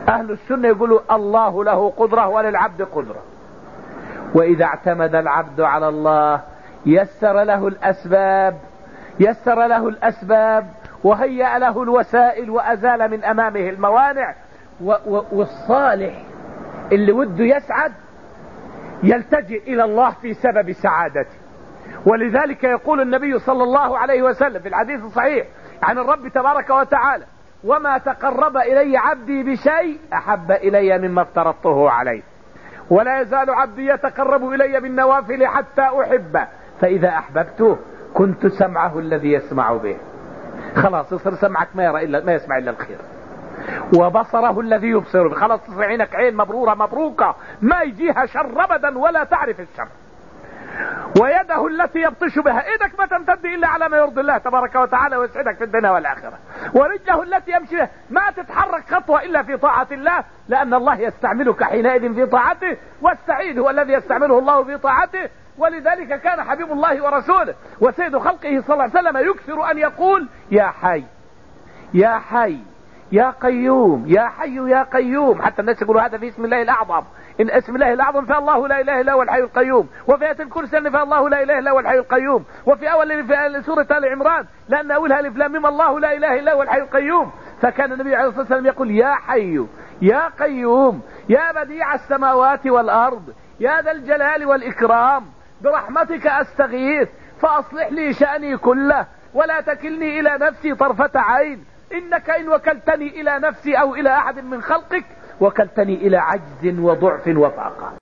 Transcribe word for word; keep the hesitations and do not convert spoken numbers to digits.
أهل السنة يقولوا الله له قدرة وللعبد قدرة، وإذا اعتمد العبد على الله يسر له الأسباب يسر له الأسباب وهيأ له الوسائل وأزال من أمامه الموانع. والصالح اللي وده يسعد يلتجئ إلى الله في سبب سعادته. ولذلك يقول النبي صلى الله عليه وسلم في الحديث الصحيح عن الرب تبارك وتعالى: وما تقرب إلي عبدي بشيء أحب إلي مما افترضته عليه، ولا يزال عبدي يتقرب إلي بالنوافل حتى أحبه، فإذا أحببته كنت سمعه الذي يسمع به. خلاص يصير سمعك ما يرى إلا ما يسمع إلا الخير، وبصره الذي يبصر به. خلاص تصير عينك عين مبرورة مبروكة ما يجيها شر أبدا ولا تعرف الشر. ويده التي يبطش بها، ايدك ما تمتد الا على ما يرضي الله تبارك وتعالى ويسعدك في الدنيا والاخره. ورجله التي يمشي بها ما تتحرك خطوه الا في طاعه الله، لان الله يستعملك حينئذ في طاعته، والسعيد هو الذي يستعمله الله في طاعته. ولذلك كان حبيب الله ورسوله وسيد خلقه صلى الله عليه وسلم يكثر ان يقول: يا حي يا حي يا قيوم يا حي يا قيوم. حتى الناس يقولوا هذا في اسم الله الاعظم، ان اسم الله الاعظم فالله لا اله الا هو الحي القيوم، وفي آية الكرسي ان فالله لا اله الا هو الحي القيوم، وفي اول في سورة آل عمران لان اولها الف لام ميم الله لا اله الا هو الحي القيوم. فكان النبي عليه الصلاة والسلام يقول: يا حي يا قيوم يا بديع السماوات والارض يا ذا الجلال والاكرام برحمتك استغيث فاصلح لي شأني كله ولا تكلني الى نفسي طرفة عين، انك ان وكلتني الى نفسي او الى احد من خلقك وكلتني الى عجز وضعف وفاقة.